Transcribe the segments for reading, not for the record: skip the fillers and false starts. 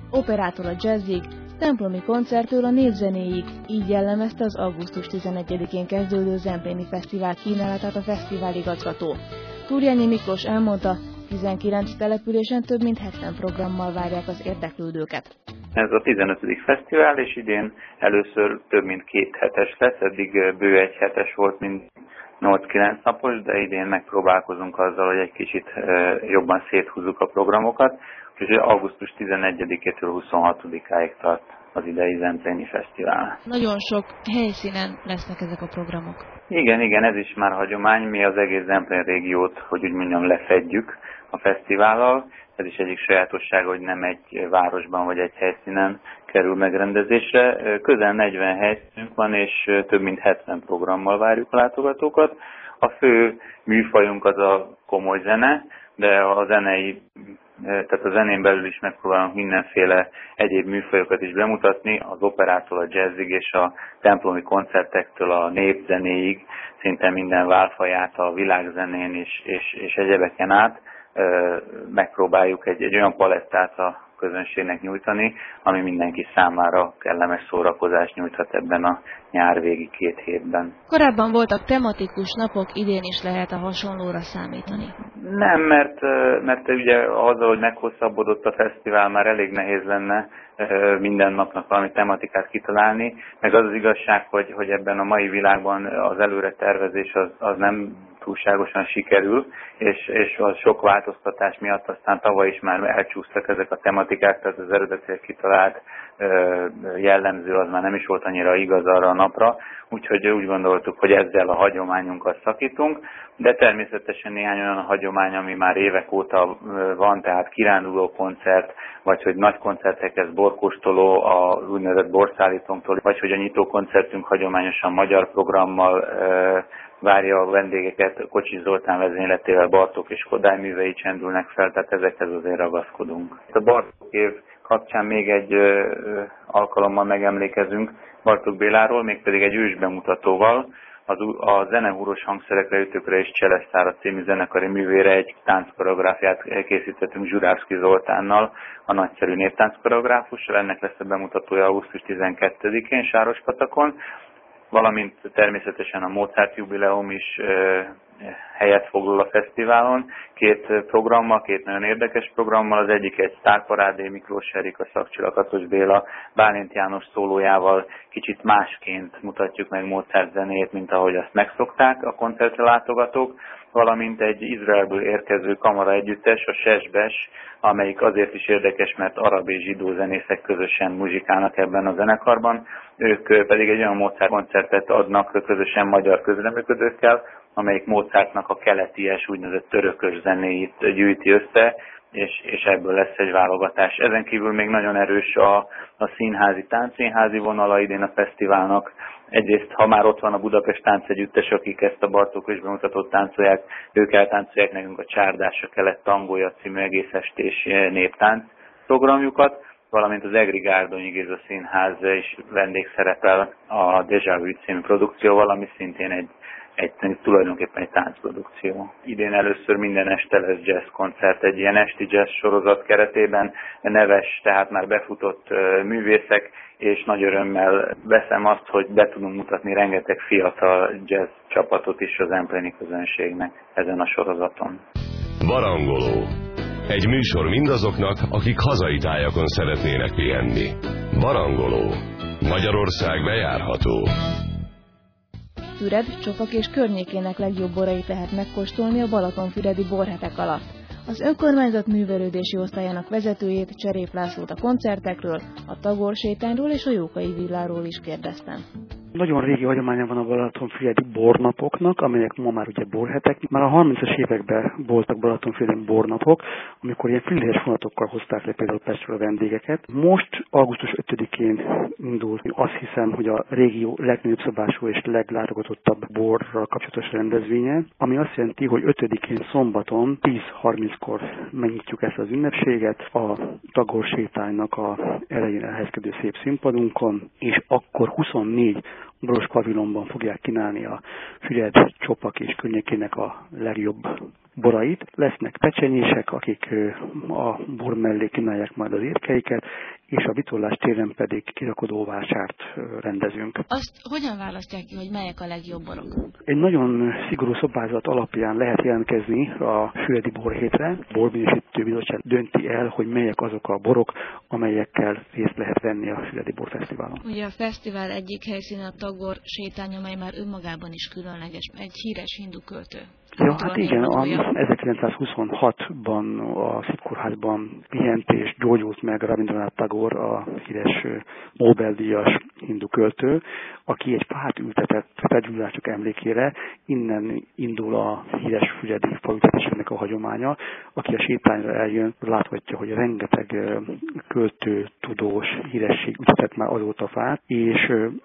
Operától a jazzig, templomi koncerttől a népzenéig, így jellemezte az augusztus 11-én kezdődő Zempléni Fesztivál kínálatát a fesztivál igazgató. Túrjányi Miklós elmondta, 19 településen több mint 70 programmal várják az érdeklődőket. Ez a 15. fesztivál, és idén először több mint 2 hetes lesz, eddig bő 1 hetes volt, mint 8-9 napos, de idén megpróbálkozunk azzal, hogy egy kicsit jobban széthúzzuk a programokat, és augusztus 11-től 26-áig tart az idei Zempléni Fesztivál. Nagyon sok helyszínen lesznek ezek a programok. Igen, ez is már hagyomány, mi az egész Zemplén régiót, hogy úgy mondjam, lefedjük a fesztivállal. Ez is egyik sajátossága, hogy nem egy városban vagy egy helyszínen kerül megrendezésre. Közel 40 helyszínünk van, és több mint 70 programmal várjuk a látogatókat. A fő műfajunk az a komoly zene, de tehát a zenén belül is megpróbálunk mindenféle egyéb műfajokat is bemutatni, az operától a jazzig és a templomi koncertektől a népzenéig, szinte minden válfaját a világzenén és egyebeken át megpróbáljuk egy olyan palettát a közönségnek nyújtani, ami mindenki számára kellemes szórakozást nyújthat ebben a nyárvégi 2 hétben. Korábban voltak tematikus napok, idén is lehet a hasonlóra számítani. Nem, mert ugye azzal, hogy meghosszabbodott a fesztivál, már elég nehéz lenne minden napnak valami tematikát kitalálni, meg az igazság, hogy ebben a mai világban az előre tervezés az nem túlságosan sikerül, és a sok változtatás miatt aztán tavaly is már elcsúsztak ezek a tematikák, tehát az eredetileg kitalált jellemző az már nem is volt annyira igaz arra a napra, úgyhogy úgy gondoltuk, hogy ezzel a hagyományunkat szakítunk, de természetesen néhány olyan hagyomány, ami már évek óta van, tehát kiránduló koncert, vagy hogy nagy koncertekhez borkóstoló a úgynevezett borszállítónktól, vagy hogy a nyitókoncertünk hagyományosan magyar programmal várja a vendégeket, Kocsis Zoltán vezényletével Bartók és Kodály művei csendülnek fel, tehát ezekhez azért ragaszkodunk. A Bartók év kapcsán még egy alkalommal megemlékezünk Bartók Béláról, mégpedig egy ősbemutatóval. A zenehúros hangszerekre, ütőkre és cselesztára című zenekari művére egy tánckoreográfiát készítettünk Zsurávszky Zoltánnal, a nagyszerű néptánckoreográfussal. Ennek lesz a bemutatója augusztus 12-én Sárospatakon, valamint természetesen a Mozart jubileum is helyet foglal a fesztiválon. 2 programmal, 2 nagyon érdekes programmal. Az egyik egy sztárparádé, Miklós Erika, Szakcsilla, Katos Béla, Bálint János szólójával kicsit másként mutatjuk meg Mozart zenét, mint ahogy azt megszokták a koncertre látogatók, valamint egy Izraelből érkező kamara együttes, a Sesbes, amelyik azért is érdekes, mert arab és zsidó zenészek közösen muzsikálnak ebben a zenekarban. Ők pedig egy olyan Mozart koncertet adnak közösen magyar közreműködőkkel, amelyik Mozartnak a keleties, úgynevezett törökös zenéit gyűjti össze, és ebből lesz egy válogatás. Ezen kívül még nagyon erős a színházi, táncszínházi vonala idén a fesztiválnak. Egyrészt, ha már ott van a Budapest Táncegyüttes, akik ezt a Bartók ősbemutatót táncolják, ők eltáncolják nekünk a Csárdás a kelet tangója című egész estés néptánc programjukat, valamint az Egri Gárdonyi Géza Színház is vendégszerepel a Déjà Vu című produkcióval, ami szintén tulajdonképpen egy táncprodukció. Idén először minden este lesz jazz koncert, egy ilyen esti jazz sorozat keretében, neves, tehát már befutott művészek, és nagy örömmel veszem azt, hogy be tudunk mutatni rengeteg fiatal jazz csapatot is az zempléni közönségnek ezen a sorozaton. Barangoló. Egy műsor mindazoknak, akik hazai tájakon szeretnének pihenni. Barangoló. Magyarország bejárható. Füred, Csopak és környékének legjobb borait lehet megkóstolni a balatonfüredi borhetek alatt. Az önkormányzat művelődési osztályának vezetőjét, Cserép Lászlót a koncertekről, a Tagorsétányról és a Jókai villáról is kérdeztem. Nagyon régi hagyománya van a balatonfüredi bornapoknak, amelyek ma már ugye borhetek. Már a 30-as években voltak balatonfüredi bornapok, amikor ilyen filléres vonatokkal hozták le például Pestről a vendégeket. Most augusztus 5-én indul, azt hiszem, hogy a régió legnagyobb szabású és leglátogatottabb borral kapcsolatos rendezvénye, ami azt jelenti, hogy 5-én szombaton 10:30-kor megnyitjuk ezt az ünnepséget a Tagorsétánynak a elején elhelyezkedő szép színpadunkon, és akkor 24 boros pavilonban fogják kínálni a Füred, Csopak és környékének a legjobb borait. Lesznek pecsenyések, akik a bor mellé kínálják majd az étkeiket, és a vitorlás téren pedig kirakodóvásárt rendezünk. Azt hogyan választják ki, hogy melyek a legjobb borok? Egy nagyon szigorú szabályzat alapján lehet jelentkezni a Füredi Borhétre. A Borminősítő Bizottság dönti el, hogy melyek azok a borok, amelyekkel részt lehet venni a Füredi Borfesztiválon. Ugye a fesztivál egyik helyszíne a Tagor sétány, amely már önmagában is különleges, egy híres hindu költő. Ja, hát igen, 1926-ban a Szívkórházban pihent és gyógyult meg Rabindranath Tagore, a híres Nobel-díjas hindu költő, aki egy fát ültetett felgyújtások emlékére. Innen indul a híres füredi faültetésének a hagyománya. Aki a sétányra eljön, láthatja, hogy rengeteg költő, tudós, híresség ültetett már azóta fát, és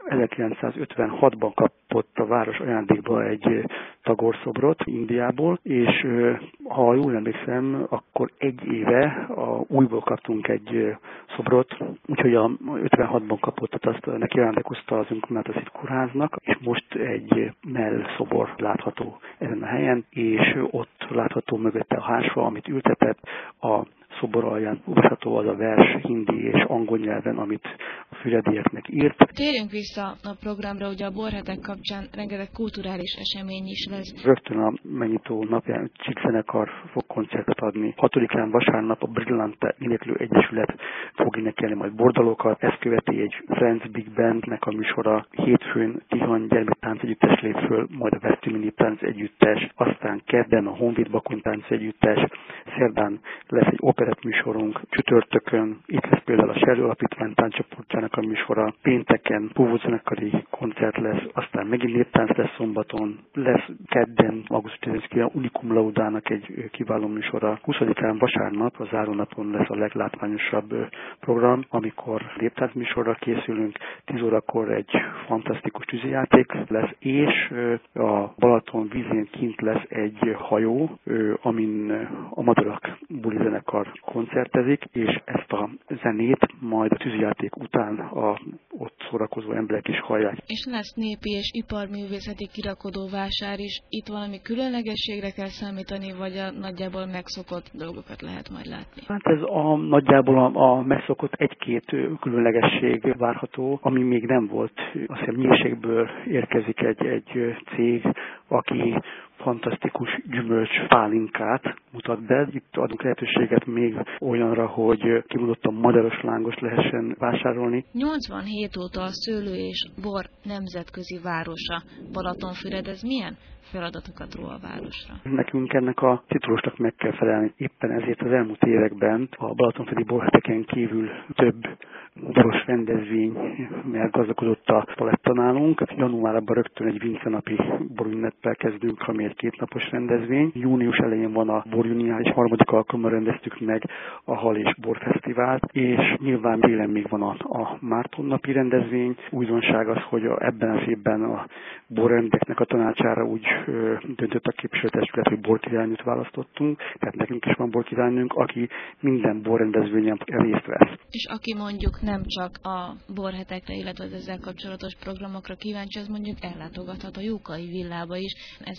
1956-ban kapott a város ajándékba egy Tagore szobrot Indiából, és ha jól emlékszem, akkor egy éve újból kaptunk egy szobrot, úgyhogy a 56-ban kapottat azt neki ajándékozta az önkormányzat a Szívkórháznak, és most egy mell szobor látható ezen a helyen, és ott látható mögötte a hásfa, amit ültetett, a szobor alján olvasható az a vers hindi és angol nyelven, amit a füredieknek írt. Térjünk vissza a programra, ugye a borhetek kapcsán rengeteg kulturális esemény is lesz. Rögtön a megnyitó napján Csíkzenekar fog koncertet adni. 6-án vasárnap a Brillante Éneklő Egyesület fog énekelni majd bordalokat. Ezt követi egy Friends Big Bandnek a műsora. Hétfőn Tihany Gyermektánc Együttes lép föl, majd a Veszprémi Tánc Együttes. Aztán kedden a Honvéd Bakony Tánc Együttes. Szerdán lesz egy operett műsorunk. Csütörtökön itt lesz például a Serő Alapítvány táncsoportjának a műsora. Pénteken Púvózenekari koncert lesz, aztán megint néptánc lesz szombaton. Lesz kedden augusztus 10-én Unikum Laudának egy kiváló műsora. 20-án vasárnap, a zárónapon lesz a leglátványosabb program, amikor néptánc műsorra készülünk. 10 órakor egy fantasztikus tűzijáték lesz, és a Balaton vízén kint lesz egy hajó, amin a Madarak buli zenekar koncertezik, és ezt a zenét majd a tűzijáték után a ott szórakozó emberek is hallják. És lesz népi és iparművészeti kirakodó vásár is. Itt valami különlegességre kell számítani, vagy a nagyjából megszokott dolgokat lehet majd látni? Hát ez nagyjából a megszokott egy-két különlegesség várható, ami még nem volt. Azt hiszem Nyírségből érkezik egy cég, aki fantasztikus gyümölcs pálinkát mutat be. Itt adunk lehetőséget még olyanra, hogy kimondottan madaros lángos lehessen vásárolni. 87 óta a szőlő és bor nemzetközi városa Balatonfüred, ez milyen feladatokat ró a városra? Nekünk ennek a titulusnak meg kell felelni. Éppen ezért az elmúlt években a Balatonfüredi borheteken kívül több boros rendezvény, mert gazdagodott a paletta nálunk. Januárban rögtön egy Vince-napi borünneppel kezdünk, ami egy 2 napos rendezvény. Június elején van a borjuniális, 3. alkalommal rendeztük meg a Hal és Borfesztivált, és nyilván télen még van a Márton napi rendezvény. Újdonság az, hogy ebben az évben a borrendeknek a tanácsára úgy döntött a képviselőtestület, hogy borkirálynőt választottunk, tehát nekünk is van borkirálynőnk, aki minden borrendezvényen részt vesz. És aki mondjuk nem csak a borhetekre, illetve az ezzel kapcsolatos programokra kíváncsi, az mondjuk ellátogathat a Jókai villába is.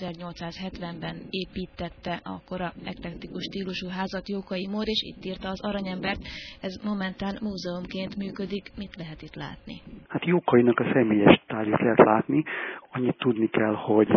1870-ben építette akkor a eklektikus stílusú házat Jókai Mór, és itt írta az Aranyembert. Ez momentán múzeumként működik. Mit lehet itt látni? Hát Jókainak a személyes tárgyat lehet látni. Annyit tudni kell, hogy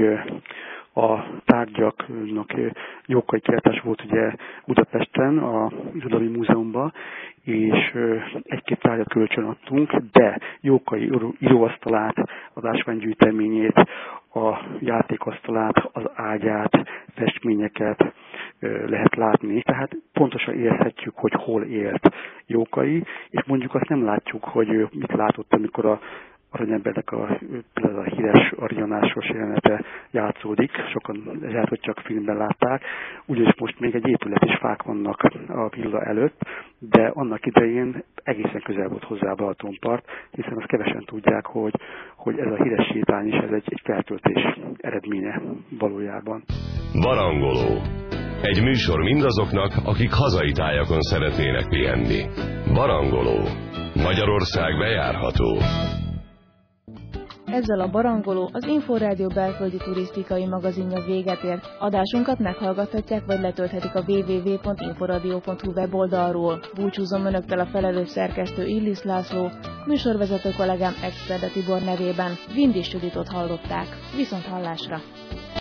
a tárgyaknak Jókai kiállítás volt ugye Budapesten, a Irodalmi Múzeumban, és egy-két tárgyat kölcsönadtunk, de Jókai íróasztalát, az ásványgyűjteményét, a játékasztalát, az ágyát, festményeket lehet látni. Tehát pontosan érezhetjük, hogy hol élt Jókai, és mondjuk azt nem látjuk, hogy mit látott, amikor a Aranyembernek például a híres arionásos jelenete játszódik, sokan lehet, hogy csak filmben látták, ugyanis most még egy épület és fák vannak a villa előtt, de annak idején egészen közel volt hozzá a Balatonpart, hiszen azt kevesen tudják, hogy ez a híres sétány is, ez egy feltöltés eredménye valójában. Barangoló. Egy műsor mindazoknak, akik hazai tájakon szeretnének pihenni. Barangoló. Magyarország bejárható. Ezzel a Barangoló, az Inforádió belföldi turisztikai magazinja véget ért. Adásunkat meghallgathatják, vagy letölthetik a www.inforadio.hu weboldalról. Búcsúzom önöktől a felelős szerkesztő Illis László, műsorvezető kollégám Exterde Tibor nevében. Vindis Juditot hallották. Viszont hallásra!